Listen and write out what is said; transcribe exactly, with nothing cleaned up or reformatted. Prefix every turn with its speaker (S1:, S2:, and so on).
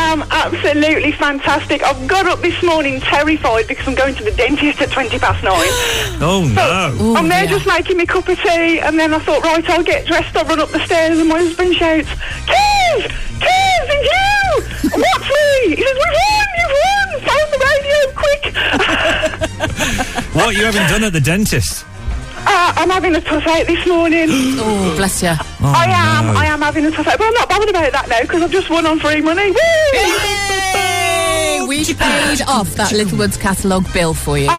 S1: am absolutely fantastic. I've got up this morning terrified because I'm going to the dentist at twenty past nine.
S2: Oh, no.
S1: So
S3: Ooh,
S1: I'm there
S3: yeah.
S1: just making me cup of tea, and then I thought, right, I'll get dressed, I'll run up the stairs, and my husband shouts, Kev! Kev, it's you! What's me? He says, we've won, you've won! Phone the radio, quick!
S2: What you haven't done at the dentist?
S1: Uh, I'm having a tough out this morning.
S3: Oh, bless you.
S2: Oh,
S1: I am,
S2: no.
S1: I am having a tough out, but I'm not bothered about that now because I've just won on free money. Woo!
S3: Yay! We paid off that Little Woods catalogue bill for you.